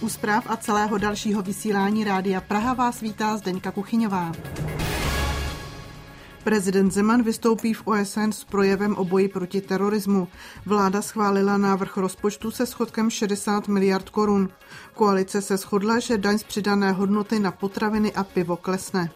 U zpráv a celého dalšího vysílání Rádia Praha vás vítá Zdeňka Kuchyňová. Prezident Zeman vystoupí v OSN s projevem o boji proti terorismu. Vláda schválila návrh rozpočtu se schodkem 60 miliard korun. Koalice se shodla, že daň z přidané hodnoty na potraviny a pivo klesne.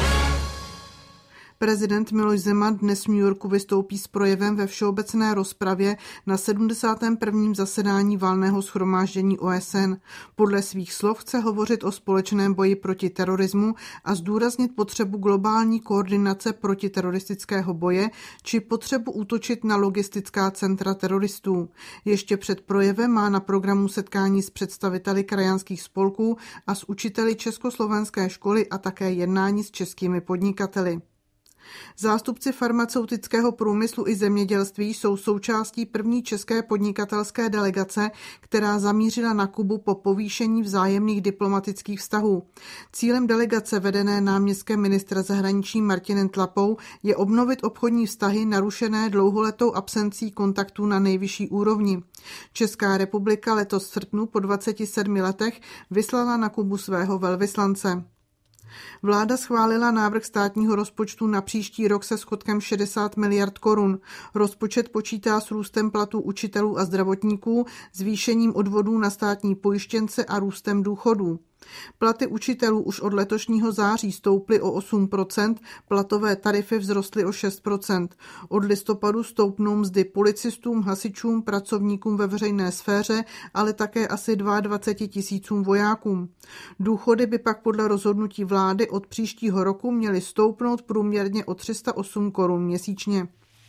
Prezident Miloš Zeman dnes v New Yorku vystoupí s projevem ve všeobecné rozpravě na 71. zasedání valného shromáždění OSN. Podle svých slov chce hovořit o společném boji proti terorismu a zdůraznit potřebu globální koordinace protiteroristického boje či potřebu útočit na logistická centra teroristů. Ještě před projevem má na programu setkání s představiteli krajanských spolků a s učiteli československé školy a také jednání s českými podnikateli. Zástupci farmaceutického průmyslu i zemědělství jsou součástí první české podnikatelské delegace, která zamířila na Kubu po povýšení vzájemných diplomatických vztahů. Cílem delegace vedené náměstkem ministra zahraničí Martinem Tlapou je obnovit obchodní vztahy narušené dlouholetou absencí kontaktů na nejvyšší úrovni. Česká republika letos v srpnu po 27 letech vyslala na Kubu svého velvyslance. Vláda schválila návrh státního rozpočtu na příští rok se schodkem 60 miliard korun. Rozpočet počítá s růstem platů učitelů a zdravotníků, zvýšením odvodů na státní pojištěnce a růstem důchodů. Platy učitelů už od letošního září stouply o 8%, platové tarify vzrostly o 6%. Od listopadu stoupnou mzdy policistům, hasičům, pracovníkům ve veřejné sféře, ale také asi 22 tisícům vojákům. Důchody by pak podle rozhodnutí vlády od příštího roku měly stoupnout průměrně o 308 korun měsíčně.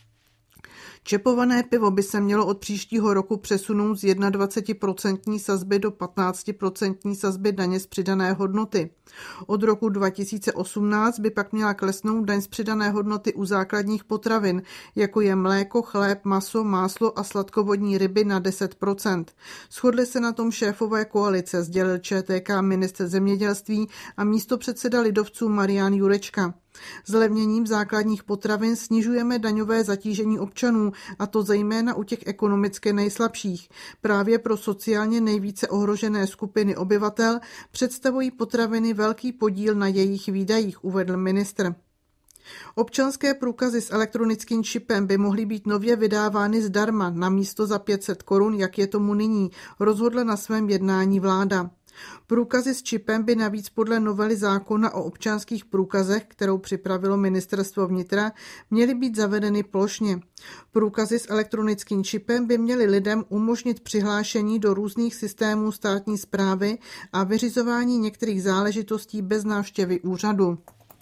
Čepované pivo by se mělo od příštího roku přesunout z 21% sazby do 15% sazby daně z přidané hodnoty. Od roku 2018 by pak měla klesnout daň z přidané hodnoty u základních potravin, jako je mléko, chléb, maso, máslo a sladkovodní ryby na 10%. Shodli se na tom šéfové koalice, sdělil ČTK ministr zemědělství a místopředseda lidovců Marian Jurečka. Zlevněním základních potravin snižujeme daňové zatížení občanů, a to zejména u těch ekonomicky nejslabších. Právě pro sociálně nejvíce ohrožené skupiny obyvatel představují potraviny velký podíl na jejich výdajích, uvedl ministr. Občanské průkazy s elektronickým čipem by mohly být nově vydávány zdarma namísto za 500 korun, jak je tomu nyní, rozhodla na svém jednání vláda. Průkazy s čipem by navíc podle novely zákona o občanských průkazech, kterou připravilo ministerstvo vnitra, měly být zavedeny plošně. Průkazy s elektronickým čipem by měly lidem umožnit přihlášení do různých systémů státní správy a vyřizování některých záležitostí bez návštěvy úřadu.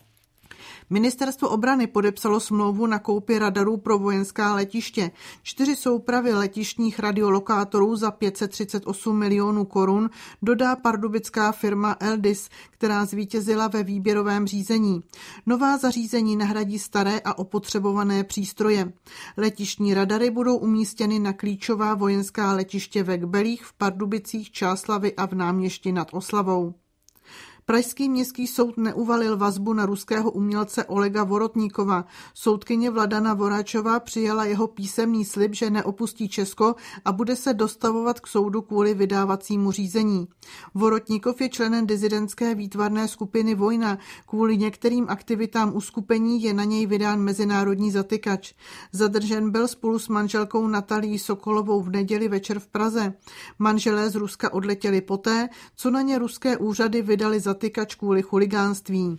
Ministerstvo obrany podepsalo smlouvu na koupi radarů pro vojenská letiště. 4 soupravy letištních radiolokátorů za 538 milionů korun dodá pardubická firma Eldis, která zvítězila ve výběrovém řízení. Nová zařízení nahradí staré a opotřebované přístroje. Letištní radary budou umístěny na klíčová vojenská letiště ve Kbelích, v Pardubicích, Čáslavi a v Náměšti nad Oslavou. Pražský městský soud neuvalil vazbu na ruského umělce Olega Vorotníkova. Soudkyně Vladana Voráčová přijala jeho písemný slib, že neopustí Česko a bude se dostavovat k soudu kvůli vydávacímu řízení. Vorotníkov je členem disidentské výtvarné skupiny Vojna. Kvůli některým aktivitám uskupení je na něj vydán mezinárodní zatykač. Zadržen byl spolu s manželkou Natalií Sokolovou v neděli večer v Praze. Manželé z Ruska odletěli poté, co na ně ruské úřady vydali zatykač kvůli chuligánství.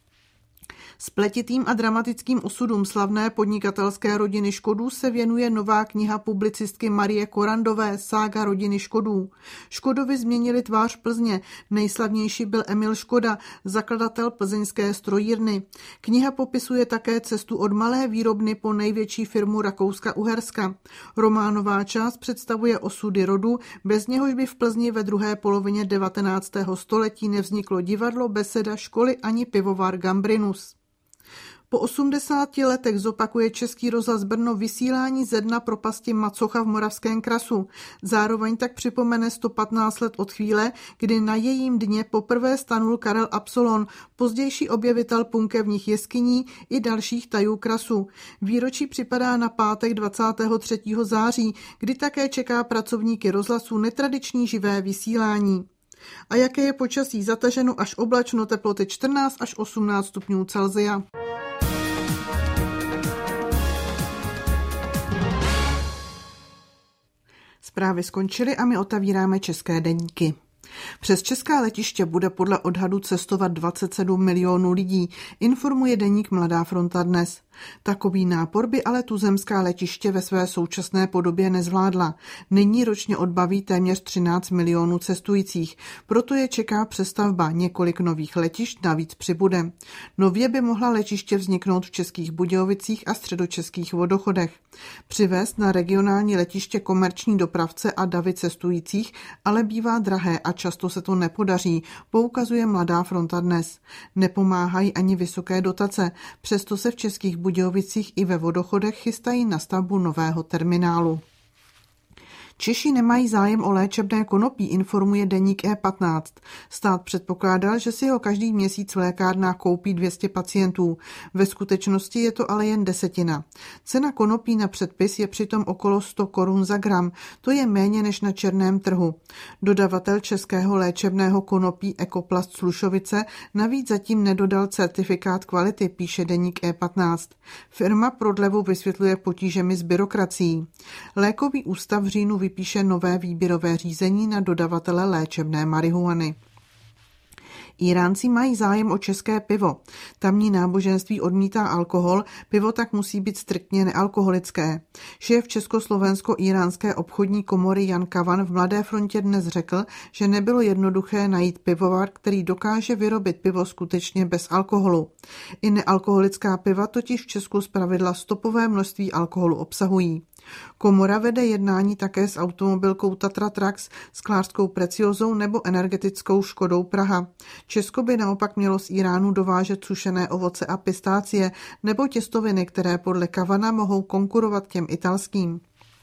Spletitým a dramatickým osudům slavné podnikatelské rodiny Škodů se věnuje nová kniha publicistky Marie Korandové Sága rodiny Škodů. Škodovi změnili tvář Plzně. Nejslavnější byl Emil Škoda, zakladatel plzeňské strojírny. Kniha popisuje také cestu od malé výrobny po největší firmu Rakouska-Uherska. Románová část představuje osudy rodu, bez něhož by v Plzni ve druhé polovině 19. století nevzniklo divadlo, beseda, školy ani pivovar Gambrinus. Po 80 letech zopakuje Český rozhlas Brno vysílání ze dna propasti Macocha v Moravském Krasu. Zároveň tak připomene 115 let od chvíle, kdy na jejím dně poprvé stanul Karel Absolon, pozdější objevitel punkevních jeskyní i dalších tajů krasu. Výročí připadá na pátek 23. září, kdy také čeká pracovníky rozhlasu netradiční živé vysílání. A jaké je počasí? Zataženo až oblačno, teploty 14 až 18 stupňů Celsia. Zprávy skončily a my otevíráme české deníky. Přes česká letiště bude podle odhadu cestovat 27 milionů lidí, informuje deník Mladá fronta dnes. Takový nápor by ale tuzemská letiště ve své současné podobě nezvládla. Nyní ročně odbaví téměř 13 milionů cestujících, proto je čeká přestavba, několik nových letišť navíc přibude. Nově by mohla letiště vzniknout v Českých Budějovicích a středočeských Vodochodech. Přivést na regionální letiště komerční dopravce a davy cestujících ale bývá drahé a často se to nepodaří, poukazuje Mladá fronta dnes. Nepomáhají ani vysoké dotace, přesto se v Českých Budějovicích i ve Vodochodech chystají na stavbu nového terminálu. Češi nemají zájem o léčebné konopí, informuje deník E15. Stát předpokládal, že si ho každý měsíc v lékárnách koupí 200 pacientů. Ve skutečnosti je to ale jen desetina. Cena konopí na předpis je přitom okolo 100 korun za gram. To je méně než na černém trhu. Dodavatel českého léčebného konopí Ekoplast Slušovice navíc zatím nedodal certifikát kvality, píše deník E15. Firma prodlevu vysvětluje potížemi s byrokracií. Lékový ústav v říjnu vypíše nové výběrové řízení na dodavatele léčebné marihuany. Iránci mají zájem o české pivo. Tamní náboženství odmítá alkohol, pivo tak musí být striktně nealkoholické. Šéf Československo-iránské obchodní komory Jan Kavan v Mladé frontě dnes řekl, že nebylo jednoduché najít pivovar, který dokáže vyrobit pivo skutečně bez alkoholu. I nealkoholická piva totiž v Česku zpravidla stopové množství alkoholu obsahují. Komora vede jednání také s automobilkou Tatra Trax, sklářskou Preciozou nebo energetickou Škodou Praha. Česko by naopak mělo z Iránu dovážet sušené ovoce a pistácie nebo těstoviny, které podle Kavana mohou konkurovat těm italským.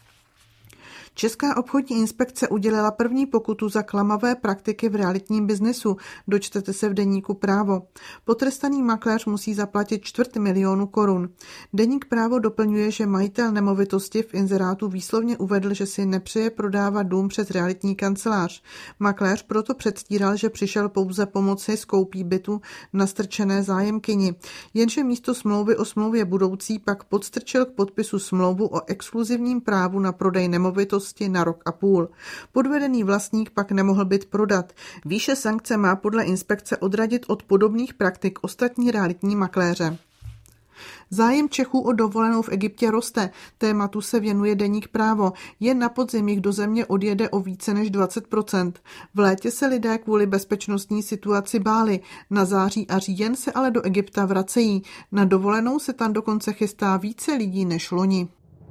Česká obchodní inspekce udělila první pokutu za klamavé praktiky v realitním biznesu, dočtete se v deníku Právo. Potrestaný makléř musí zaplatit 250 000 korun. Deník Právo doplňuje, že majitel nemovitosti v inzerátu výslovně uvedl, že si nepřeje prodávat dům přes realitní kancelář. Makléř proto předstíral, že přišel pouze pomoci s koupí bytu na strčené zájemkyni. Jenže místo smlouvy o smlouvě budoucí pak podstrčil k podpisu smlouvu o exkluzivním právu na prodej nemovitosti na rok a půl. Podvedený vlastník pak nemohl byt prodat. Výše sankce má podle inspekce odradit od podobných praktik ostatní realitní makléře. Zájem Čechů o dovolenou v Egyptě roste. Tématu se věnuje deník Právo. Jen na podzim jich do země odjede o více než 20%. V létě se lidé kvůli bezpečnostní situaci báli. Na září a říjen se ale do Egypta vracejí. Na dovolenou se tam dokonce chystá více lidí než loni.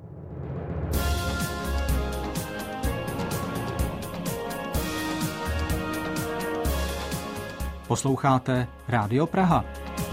Posloucháte Rádio Praha.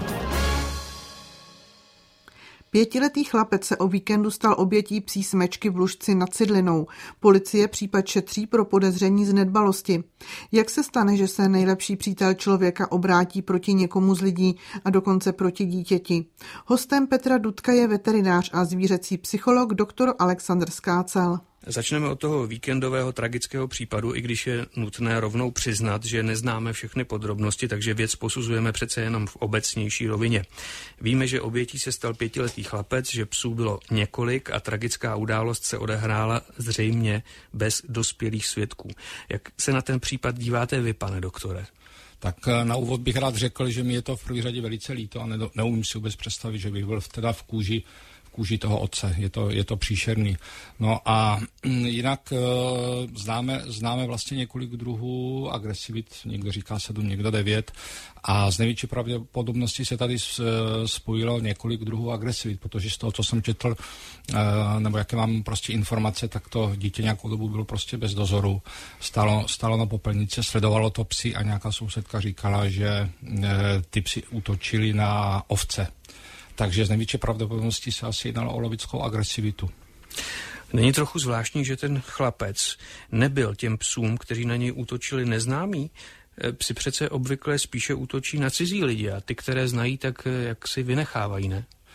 5letý chlapec se o víkendu stal obětí psí smečky v Lužci nad Cidlinou. Policie případ šetří pro podezření z nedbalosti. Jak se stane, že se nejlepší přítel člověka obrátí proti někomu z lidí a dokonce proti dítěti? Hostem Petra Dudka je veterinář a zvířecí psycholog dr. Alexandr Skácel. Začneme od toho víkendového tragického případu, i když je nutné rovnou přiznat, že neznáme všechny podrobnosti, takže věc posuzujeme přece jenom v obecnější rovině. Víme, že obětí se stal 5letý chlapec, že psů bylo několik a tragická událost se odehrála zřejmě bez dospělých svědků. Jak se na ten případ díváte vy, pane doktore? Tak na úvod bych rád řekl, že mi je to v první řadě velice líto a neumím si vůbec představit, že bych byl teda v kůži toho otce. Je to příšerný. No a jinak známe vlastně několik druhů agresivit, někdo říká 7, někdo 9 a z největší pravděpodobnosti se tady spojilo několik druhů agresivit, protože z toho, co jsem četl, nebo jaké mám prostě informace, tak to dítě nějakou dobu bylo prostě bez dozoru. Stalo na popelnici, sledovalo to psy a nějaká sousedka říkala, že ty psy útočili na ovce. Takže z největší pravděpodobností se asi jednalo o lovickou agresivitu. Není trochu zvláštní, že ten chlapec nebyl těm psům, kteří na něj útočili, neznámý? Psi přece obvykle spíše útočí na cizí lidi a ty, které znají, tak jak si vynechávají, ne?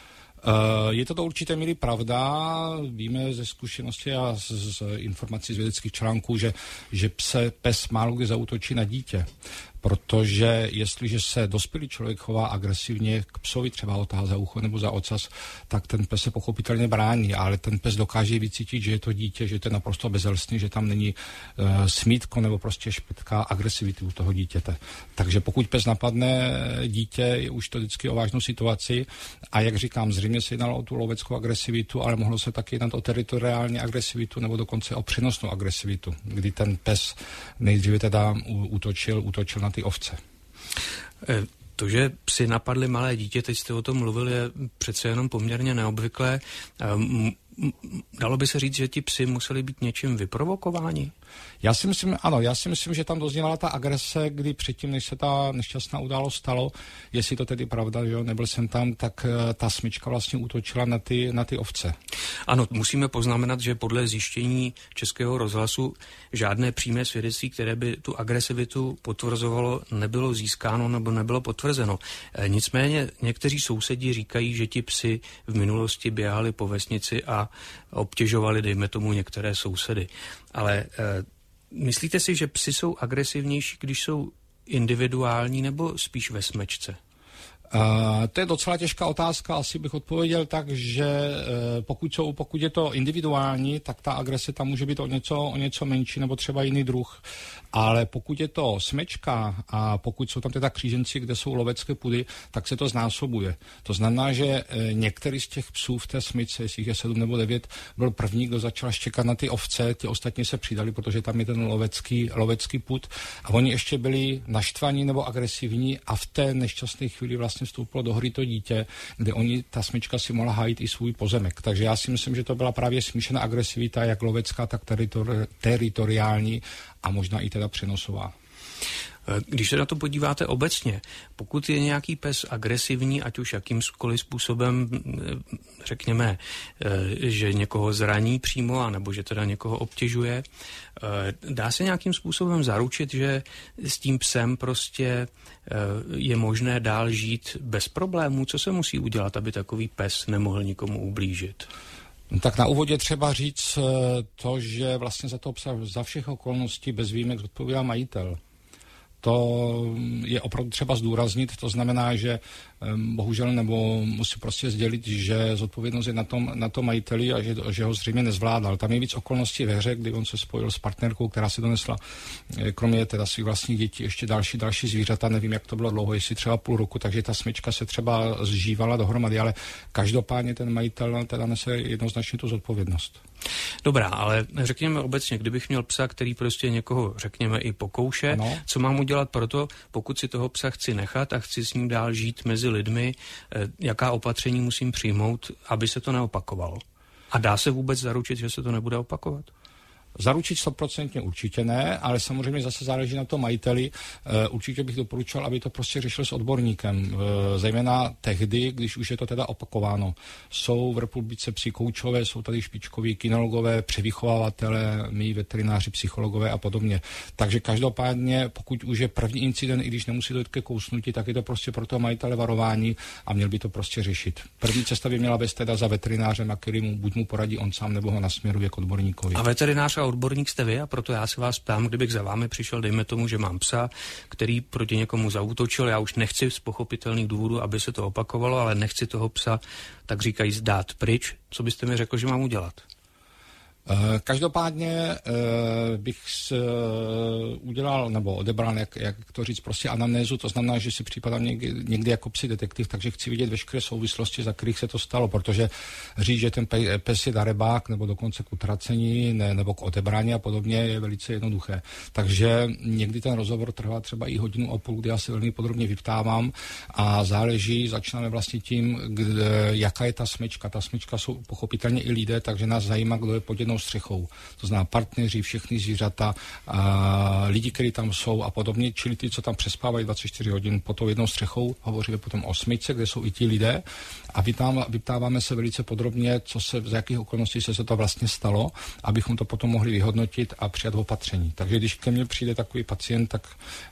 Je to do určité míry pravda. Víme ze zkušenosti a z informací z vědeckých článků, že pes málo kdy zaútočí na dítě. Protože jestliže se dospělý člověk chová agresivně k psovi, třeba ho tahá za ucho nebo za ocas, tak ten pes se pochopitelně brání, ale ten pes dokáže vycítit, že je to dítě, že to je naprosto bezelstný, že tam není smítko nebo prostě špitka agresivity u toho dítěte. Takže pokud pes napadne dítě, je už to vždycky o vážnou situaci a jak říkám, zřejmě se jednalo o tu loveckou agresivitu, ale mohlo se taky jednat o teritoriální agresivitu nebo dokonce o přenosnou agresivitu, kdy ten pes nejdříve teda útočil na ty ovce. To, že psi napadli malé dítě, teď jste o tom mluvil, je přece jenom poměrně neobvyklé. Dalo by se říct, že ti psi museli být něčím vyprovokováni? Já si myslím, že tam doznívala ta agrese, kdy předtím, než se ta nešťastná událost stalo, jestli to tedy pravda, že jo, nebyl jsem tam, tak ta smyčka vlastně útočila na ty ovce. Ano, musíme poznamenat, že podle zjištění Českého rozhlasu žádné přímé svědectví, které by tu agresivitu potvrzovalo, nebylo získáno nebo nebylo potvrzeno. Nicméně někteří sousedi říkají, že ti psi v minulosti běhali po vesnici a obtěžovali, dejme tomu, některé sousedy. Ale myslíte si, že psi jsou agresivnější, když jsou individuální nebo spíš ve smečce? To je docela těžká otázka, asi bych odpověděl tak, že pokud je to individuální, tak ta agrese tam může být o něco menší nebo třeba jiný druh. Ale pokud je to smečka a pokud jsou tam teda kříženci, kde jsou lovecké pudy, tak se to znásobuje. To znamená, že některý z těch psů v té smyčce, jestli je 7 nebo 9, byl první, kdo začal štěkat na ty ovce, ti ostatní se přidali, protože tam je ten lovecký pud a oni ještě byli naštvaní nebo agresivní a v té nešťastné chvíli vlastně vstoupilo do hry to dítě, kde ta smyčka si mohla hájit i svůj pozemek. Takže já si myslím, že to byla právě smíšená agresivita, jak lovecká, tak teritoriální a možná i teda přenosová. Když se na to podíváte obecně, pokud je nějaký pes agresivní, ať už jakýmkoliv způsobem, řekněme, že někoho zraní přímo, anebo že teda někoho obtěžuje, dá se nějakým způsobem zaručit, že s tím psem prostě je možné dál žít bez problémů? Co se musí udělat, aby takový pes nemohl nikomu ublížit? Tak na úvodě třeba říct to, že vlastně za toho psa za všech okolností bez výjimek zodpovídá majitel. To je opravdu třeba zdůraznit, to znamená, že bohužel nebo musí prostě sdělit, že zodpovědnost je na tom majiteli a že ho zřejmě nezvládal. Tam je víc okolností ve hře, kdy on se spojil s partnerkou, která si donesla kromě teda svých vlastních dětí ještě další zvířata, nevím, jak to bylo dlouho, jestli třeba půl roku, takže ta smyčka se třeba zžívala dohromady, ale každopádně ten majitel teda nese jednoznačně tu zodpovědnost. Dobrá, ale řekněme obecně, kdybych měl psa, který prostě někoho, řekněme, i pokouše, ano. Co mám udělat proto, pokud si toho psa chci nechat a chci s ním dál žít mezi lidmi, jaká opatření musím přijmout, aby se to neopakovalo? A dá se vůbec zaručit, že se to nebude opakovat? Zaručit 100% určitě ne, ale samozřejmě zase záleží na tom majiteli. Určitě bych doporučoval, aby to prostě řešil s odborníkem. Zejména tehdy, když už je to teda opakováno. Jsou v republice psi koučové, jsou tady špičkoví kynologové, převychovávatele, my veterináři, psychologové a podobně. Takže každopádně, pokud už je první incident, i když nemusí dojít ke kousnutí, tak je to prostě pro toho majitele varování a měl by to prostě řešit. První cesta by měla být teda za veterinářem, a který buď mu poradí on sám, nebo ho nasměruje k odborníkovi. A veterinář a odborník jste vy, a proto já se vás ptám, kdybych za vámi přišel, dejme tomu, že mám psa, který proti někomu zaútočil, já už nechci z pochopitelných důvodů, aby se to opakovalo, ale nechci toho psa, tak říkají, dát pryč. Co byste mi řekl, že mám udělat? Každopádně bych udělal, nebo odebral, jak to říct, prostě anamnézu, to znamená, že si připadám někdy jako psi detektiv, takže chci vidět veškeré souvislosti, za kterých se to stalo, protože říct, že ten pes je darebák, nebo dokonce k utracení, nebo k odebrání a podobně, je velice jednoduché. Takže někdy ten rozhovor trvá třeba i 1,5 hodiny, kdy já se velmi podrobně vyptávám a začínáme vlastně tím, jaká je ta smyčka. Ta smyčka jsou pochopitelně i lidé, takže nás zajímá, kdo je pod jednou jednou střechou. To znamená partneři, všechny zvířata, lidi, kteří tam jsou a podobně, čili ty, co tam přespávají 24 hodin pod tou jednou střechou, hovoříme potom o smyčce, kde jsou i ti lidé a vyptáváme se velice podrobně, za jakých okolností se to vlastně stalo, abychom to potom mohli vyhodnotit a přijat opatření. Takže když ke mně přijde takový pacient, tak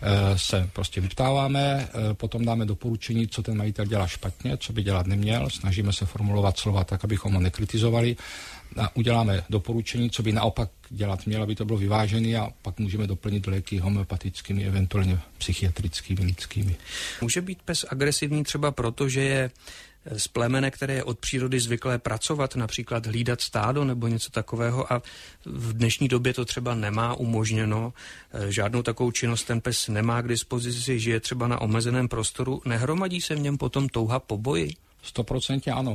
se prostě vyptáváme, potom dáme doporučení, co ten majitel dělá špatně, co by dělat neměl, snažíme se formulovat slova tak, abychom ho nekritizovali. A uděláme doporučení, co by naopak dělat měl, aby to bylo vyvážené a pak můžeme doplnit léky homeopatickými, eventuálně psychiatrickými, lidskými. Může být pes agresivní třeba proto, že je z plemene, které je od přírody zvyklé pracovat, například hlídat stádo nebo něco takového a v dnešní době to třeba nemá umožněno, žádnou takovou činnost ten pes nemá k dispozici, žije třeba na omezeném prostoru, nehromadí se v něm potom touha po boji? 100% ano.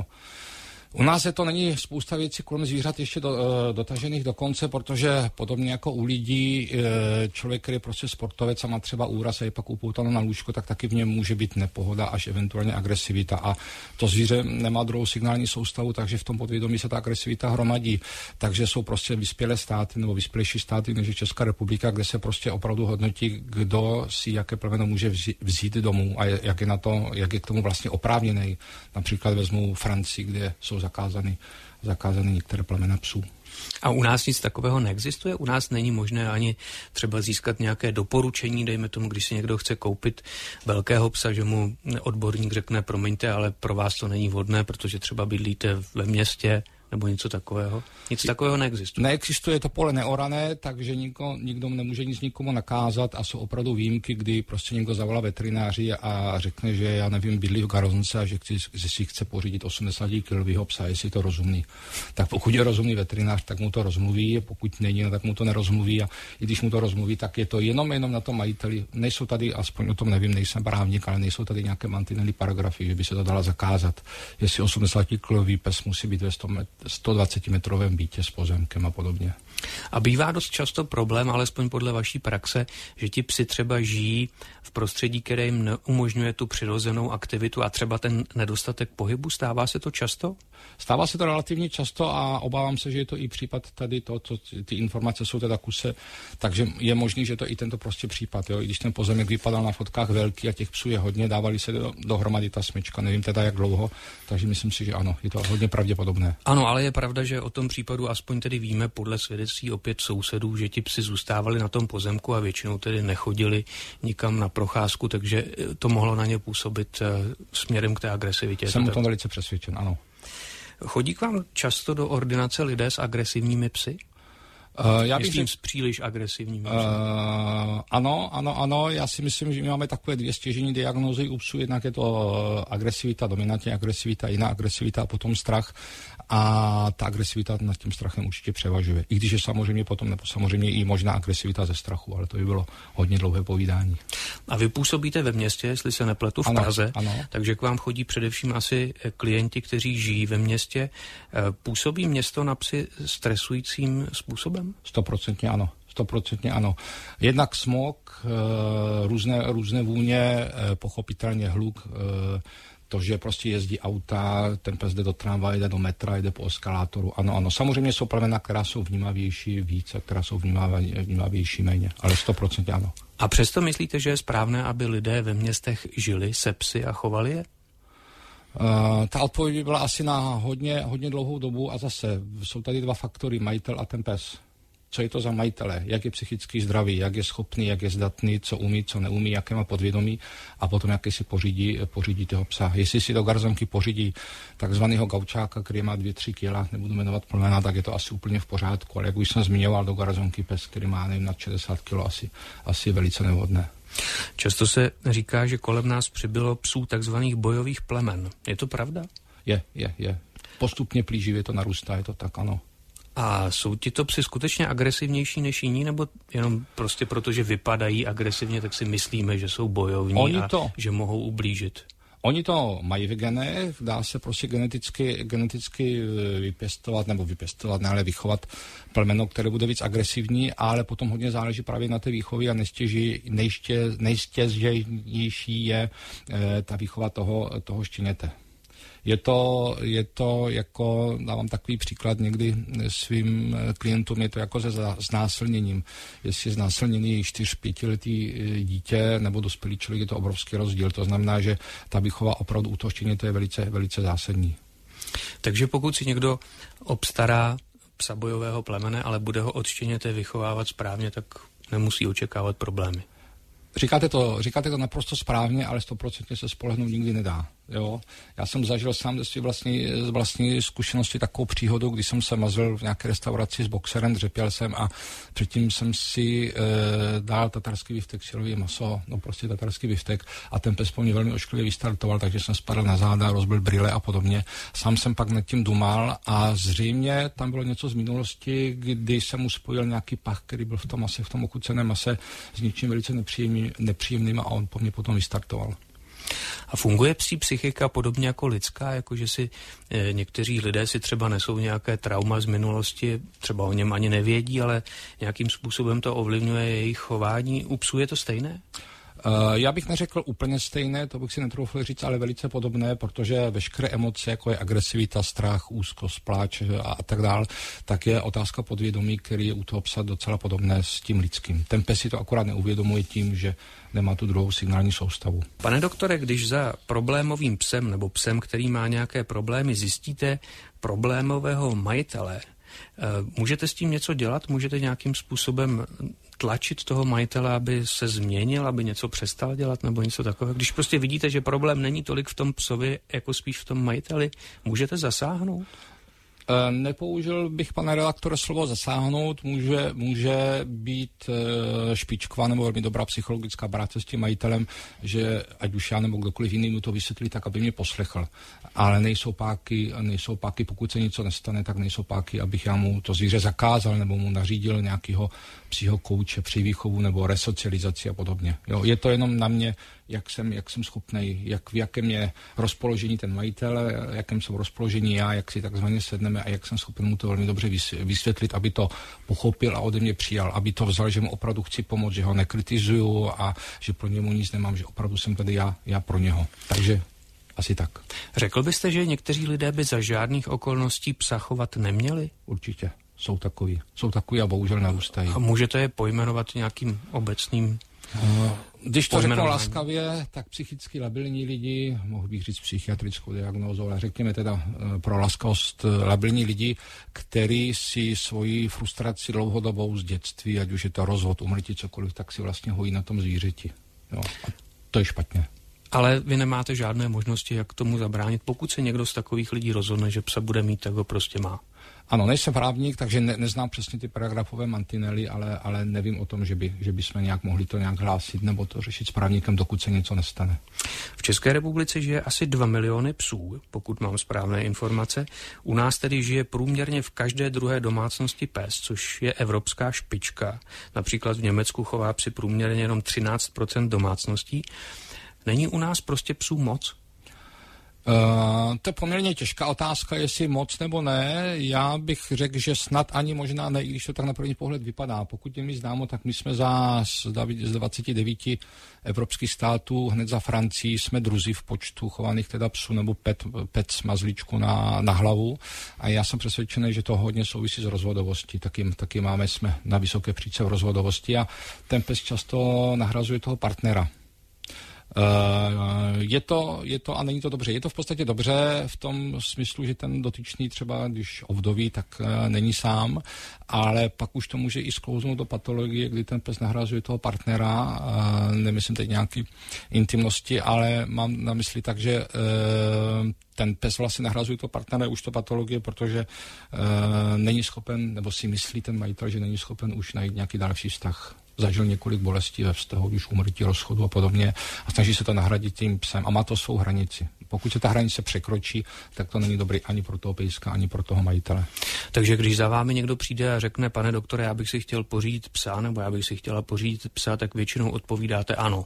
U nás není spousta věcí kolem zvířat ještě dotažených do konce, protože podobně jako u lidí, člověk, který je prostě sportovec a má třeba úraz a je pak upoutaný na lůžko, tak taky v něm může být nepohoda až eventuálně agresivita. A to zvíře nemá druhou signální soustavu, takže v tom podvědomí se ta agresivita hromadí. Takže jsou prostě vyspělé státy nebo vyspělejší státy než Česká republika, kde se prostě opravdu hodnotí, kdo si jaké plemeno může vzít domů a jak je k tomu vlastně oprávněný. Například vezmu Francii, kde jsou zakázány některé plemena psů. A u nás nic takového neexistuje? U nás není možné ani třeba získat nějaké doporučení, dejme tomu, když si někdo chce koupit velkého psa, že mu odborník řekne, promiňte, ale pro vás to není vhodné, protože třeba bydlíte ve městě, nebo něco takového? Nic takového neexistuje. Neexistuje, to pole neorané, takže nikdo nemůže nic nikomu nakázat a jsou opravdu výjimky, kdy prostě někdo zavolá veterináři a řekne, že já nevím, bydlí v Garozonce a že si chce pořídit 80 kilového psa, jestli je to rozumný. Tak pokud je rozumný veterinář, tak mu to rozmluví, pokud není, tak mu to nerozmluví a i když mu to rozmluví, tak je to jenom na tom majiteli. Nejsou tady, aspoň o tom nevím, nejsem právník, ale nejsou tady nějaké mantinely paragrafy, že by se to dala zakázat. Jestli 80 kilový pes musí být ve 120-metrovém bytě s pozemkem a podobně. A bývá dost často problém, alespoň podle vaší praxe, že ti psi třeba žijí v prostředí, které jim neumožňuje tu přirozenou aktivitu a třeba ten nedostatek pohybu. Stává se to často? Stává se to relativně často a obávám se, že je to i případ tady ty informace jsou teda kuse, takže je možný, že to i tento prostě případ. Jo? I když ten pozemek vypadal na fotkách velký a těch psů je hodně, dávali se dohromady ta smyčka, nevím teda jak dlouho, takže myslím si, že ano, je to hodně pravděpodobné. Ano, ale je pravda, že o tom případu aspoň tedy víme podle svědectví opět sousedů, že ti psi zůstávali na tom pozemku a většinou tedy nechodili nikam na procházku, takže to mohlo na ně působit směrem k té agresivitě. Jsem o tom velice přesvědčen, ano. Chodí k vám často do ordinace lidé s agresivními psy? Myslím s příliš agresivními psy. Ano, já si myslím, že my máme takové dvě stěžejní diagnózy u psů, jednak je to agresivita, dominantní agresivita, jiná agresivita a potom strach a ta agresivita nad tím strachem určitě převažuje. I když je samozřejmě potom, nebo samozřejmě i možná agresivita ze strachu, ale to by bylo hodně dlouhé povídání. A vy působíte ve městě, jestli se nepletu, v Praze, ano. Takže k vám chodí především asi klienti, kteří žijí ve městě. Působí město na psy stresujícím způsobem? 100% ano. 100% ano. Jednak smog, různé vůně, pochopitelně hluk, to, že prostě jezdí auta, ten pes jde do tramvaje, jde do metra, jde po eskalátoru. Ano. Samozřejmě jsou plemena, která jsou vnímavější více, která jsou vnímavější méně, ale 100% ano. A přesto myslíte, že je správné, aby lidé ve městech žili se psy a chovali je? Ta odpověď by byla asi na hodně dlouhou dobu a zase jsou tady dva faktory, majitel a ten pes. Co je to za majitele, jak je psychicky zdravý, jak je schopný, jak je zdatný, co umí, co neumí, jaké má podvědomí a potom jaký si pořídí toho psa. Jestli si do garzonky pořídí takzvaného gaučáka, který má 2-3 kg, nebudu jmenovat plemena, tak je to asi úplně v pořádku, ale jak už jsem zmiňoval, do garzonky pes, který má nevím, nad 60 kg, asi je velice nevhodné. Často se říká, že kolem nás přibylo psů takzvaných bojových plemen. Je to pravda? Je. Postupně plíživě to narůstá, je to tak, ano. A jsou tito psi skutečně agresivnější než jiní, nebo jenom prostě proto, že vypadají agresivně, tak si myslíme, že jsou bojovní že mohou ublížit? Oni to mají v genech, dá se prostě geneticky vypěstovat, ne, ale vychovat plemeno, které bude víc agresivní, ale potom hodně záleží právě na té výchově a nejstěžejnější je ta výchova toho štěněte. Je to jako, dávám takový příklad někdy svým klientům, je to jako se znásilněním. Jestli je znásilněný 4-5letý dítě nebo dospělý člověk, je to obrovský rozdíl. To znamená, že ta výchova opravdu u toho štěně, to je velice, velice zásadní. Takže pokud si někdo obstará psa bojového plemene, ale bude ho od štěněte vychovávat správně, tak nemusí očekávat problémy. Říkáte to naprosto správně, ale 100% se spolehnout nikdy nedá. Jo? Já jsem zažil sám z vlastní zkušenosti takovou příhodu, když jsem se mazl v nějaké restauraci s boxerem, dřepěl jsem a předtím jsem si dal tatarský biftek, syrový maso, no prostě tatarský biftek a ten pes po mě velmi ošklivě vystartoval, takže jsem spadl na záda, rozbil brýle a podobně. Sám jsem pak nad tím dumal a zřejmě tam bylo něco z minulosti, kdy jsem mu spojil nějaký pach, který byl v tom mase, v tom okuceném mase s něčím velice nepříjemným a on po mě potom vystartoval. A funguje psí psychika podobně jako lidská, jakože si někteří lidé si třeba nesou nějaké trauma z minulosti, třeba o něm ani nevědí, ale nějakým způsobem to ovlivňuje jejich chování. U psů je to stejné? Já bych neřekl úplně stejné, to bych si netroufl říct, ale velice podobné, protože veškeré emoce, jako je agresivita, strach, úzkost, pláč a tak dál, tak je otázka podvědomí, který je u toho psa docela podobné s tím lidským. Ten pes si to akorát neuvědomuje tím, že nemá tu druhou signální soustavu. Pane doktore, když za problémovým psem nebo psem, který má nějaké problémy, zjistíte problémového majitele, můžete s tím něco dělat? Můžete nějakým způsobem tlačit toho majitele, aby se změnil, aby něco přestal dělat nebo něco takového? Když prostě vidíte, že problém není tolik v tom psovi, jako spíš v tom majiteli, můžete zasáhnout? Nepoužil bych, pane redaktore, slovo zasáhnout, může být špičková nebo velmi dobrá psychologická práce s tím majitelem, že ať už já nebo kdokoliv jiný mu to vysvětlí, tak aby mě poslechl. Ale nejsou páky, pokud se něco nestane, tak nejsou páky, abych já mu to zvíře zakázal nebo mu nařídil nějakého psychokouče při výchovu nebo resocializaci a podobně. Jo, je to jenom na mě, jak jsem schopnej, v jakém je rozpoložení ten majitel, jakém jsou rozpoložení já, jak si takzvaně sedneme a jak jsem schopen mu to velmi dobře vysvětlit, aby to pochopil a ode mě přijal, aby to vzal, že mu opravdu chci pomoct, že ho nekritizuju a že pro němu nic nemám, že opravdu jsem tady já pro něho. Takže asi tak. Řekl byste, že někteří lidé by za žádných okolností psa chovat neměli? Určitě. Jsou takový a bohužel narůstají. A můžete je pojmenovat nějakým obecným? Když to řeknu laskavě, tak psychicky labilní lidi, mohl bych říct psychiatrickou diagnózu, ale řekněme teda pro laskavost labilní lidi, kteří si svoji frustraci dlouhodobou z dětství, ať už je to rozvod, úmrtí, cokoliv, tak si vlastně hojí na tom zvířeti. Jo. A to je špatně. Ale vy nemáte žádné možnosti, jak tomu zabránit. Pokud se někdo z takových lidí rozhodne, že psa bude mít, tak ho prostě má. Ano, nejsem právník, takže neznám přesně ty paragrafové mantinely, ale nevím o tom, že by jsme nějak mohli to nějak hlásit nebo to řešit s právníkem, dokud se něco nestane. V České republice žije asi 2 miliony psů, pokud mám správné informace. U nás tedy žije průměrně v každé druhé domácnosti pes, což je evropská špička. Například v Německu chová psi průměrně jenom 13% domácností. Není u nás prostě psů moc? To je poměrně těžká otázka, jestli moc nebo ne. Já bych řekl, že snad ani možná ne, i když to tak na první pohled vypadá. Pokud je mi známo, tak my jsme z 29 evropských států, hned za Francii, jsme druzí v počtu chovaných teda psů nebo pet s mazlíčku na hlavu. A já jsem přesvědčený, že to hodně souvisí s rozvodovostí. Taky jsme na vysoké příčce v rozvodovosti a ten pes často nahrazuje toho partnera. Je to a není to dobře. Je to v podstatě dobře v tom smyslu, že ten dotyčný třeba, když ovdoví, tak není sám, ale pak už to může i sklouznout do patologie, kdy ten pes nahrazuje toho partnera, nemyslím teď nějaký intimnosti, ale mám na mysli tak, že ten pes vlastně nahrazuje toho partnera už to patologie, protože není schopen, nebo si myslí ten majitel, že není schopen už najít nějaký další vztah. Zažil několik bolestí ve vztahu, už úmrtí, rozchodu a podobně a snaží se to nahradit tím psem a má to svou hranici. Pokud se ta hranice překročí, tak to není dobrý ani pro toho pejska, ani pro toho majitele. Takže když za vámi někdo přijde a řekne, pane doktore, já bych si chtěl pořídit psa, nebo já bych si chtěla pořídit psa, tak většinou odpovídáte ano.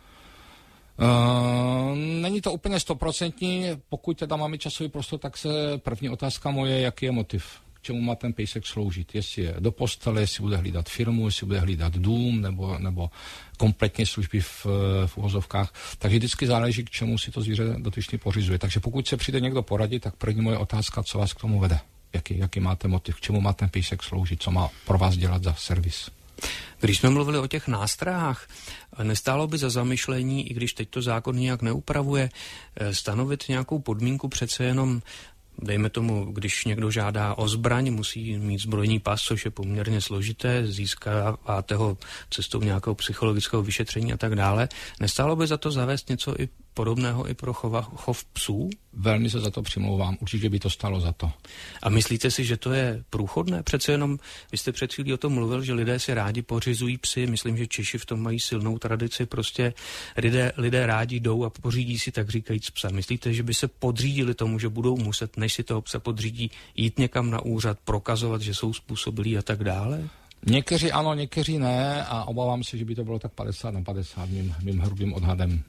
Není to úplně 100%, pokud teda máme časový prostor, tak se první otázka moje, jaký je motiv. k čemu má ten pejsek sloužit. Jestli je do postele, jestli bude hlídat firmu, jestli bude hlídat dům nebo kompletně služby v uvozovkách. Takže vždycky záleží, k čemu si to zvíře dotyčně pořizuje. Takže pokud se přijde někdo poradit, tak první moje otázka, co vás k tomu vede. Jaký máte motiv, k čemu má ten pejsek sloužit, co má pro vás dělat za servis. Když jsme mluvili o těch nástrahách, nestálo by za zamyšlení, i když teď to zákon nějak neupravuje, stanovit nějakou podmínku přece jenom, dejme tomu, když někdo žádá o zbraň, musí mít zbrojní pas, což je poměrně složité, získáváte ho cestou nějakého psychologického vyšetření a tak dále. Nestálo by za to zavést něco i podobného i pro chov psů? Velmi se za to přimlouvám, určitě by to stálo za to. A myslíte si, že to je průchodné? Přece jenom, vy jste před chvílí o tom mluvil, že lidé si rádi pořizují psy, myslím, že Češi v tom mají silnou tradici, prostě lidé rádi jdou a pořídí si tak říkajíc psa. Myslíte, že by se podřídili tomu, že budou muset, než si toho psa podřídí, jít někam na úřad, prokazovat, že jsou způsobilí a tak dále? Někteří ano, někteří ne a obávám se, že by to bylo tak 50/50 mým hrubým odhadem.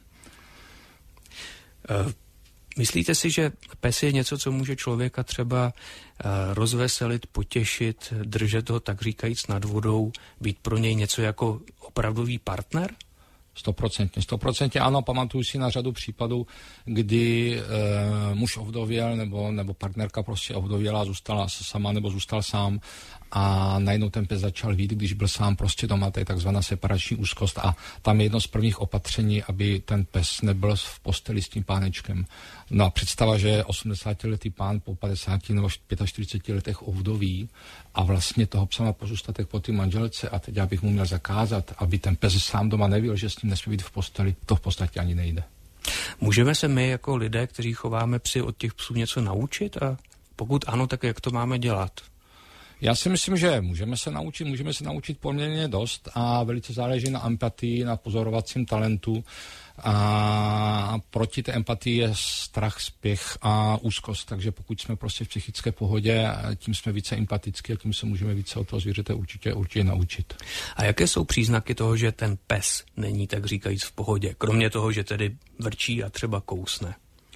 Myslíte si, že pes je něco, co může člověka třeba rozveselit, potěšit, držet ho tak říkajíc nad vodou, být pro něj něco jako opravdový partner? 100% ano, pamatuju si na řadu případů, kdy muž ovdověl nebo partnerka prostě ovdověla, zůstala sama nebo zůstal sám a najednou ten pes začal vít, když byl sám prostě doma, to je takzvaná separační úzkost a tam je jedno z prvních opatření, aby ten pes nebyl v posteli s tím pánečkem. No a představa, že 80letý pán po 50 nebo 45 letech ovdoví a vlastně toho psa má pozůstatek po té manželce a teď já bych mu měl zakázat, aby ten pes sám doma nevěděl, že s ním nesmí být v posteli, to v podstatě ani nejde. Můžeme se my jako lidé, kteří chováme psy, od těch psů něco naučit a pokud ano, tak jak to máme dělat? Já si myslím, že můžeme se naučit poměrně dost a velice záleží na empatii, na pozorovacím talentu a proti té empatii je strach, spěch a úzkost, takže pokud jsme prostě v psychické pohodě, tím jsme více empatický a tím se můžeme více od toho zvířete určitě naučit. A jaké jsou příznaky toho, že ten pes není tak říkajíc v pohodě, kromě toho, že tedy vrčí a třeba kousne?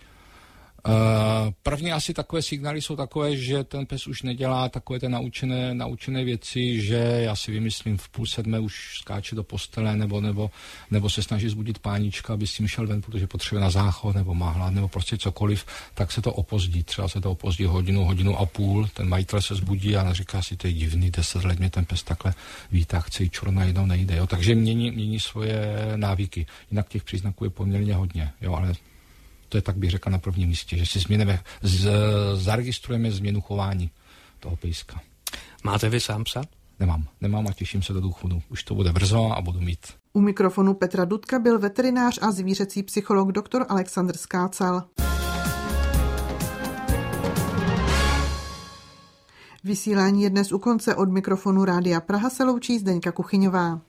První asi takové signály jsou takové, že ten pes už nedělá takové ty naučené věci, že já si vymyslím v 6:30 už skáče do postele nebo se snaží zbudit pánička, aby s tím šel ven, protože potřebuje na záchod nebo má hlad nebo prostě cokoliv, tak se to opozdí. Třeba se to opozdí hodinu a půl, ten majitel se zbudí a říká si, to je divný, 10 let mě ten pes takhle vítá, chce jít čur, najednou nejde. Jo? Takže mění svoje návyky. Jinak těch příznaků je poměrně hodně, jo, ale to je tak bych řekl na prvním místě, že si zaregistrujeme změnu chování toho pejska. Máte vy sám psa? Nemám a těším se do důchodu. Už to bude brzo a budu mít. U mikrofonu Petra Dudka byl veterinář a zvířecí psycholog dr. Alexandr Skácal. Vysílání je dnes u konce. Od mikrofonu Rádia Praha se loučí Zdeňka Kuchyňová.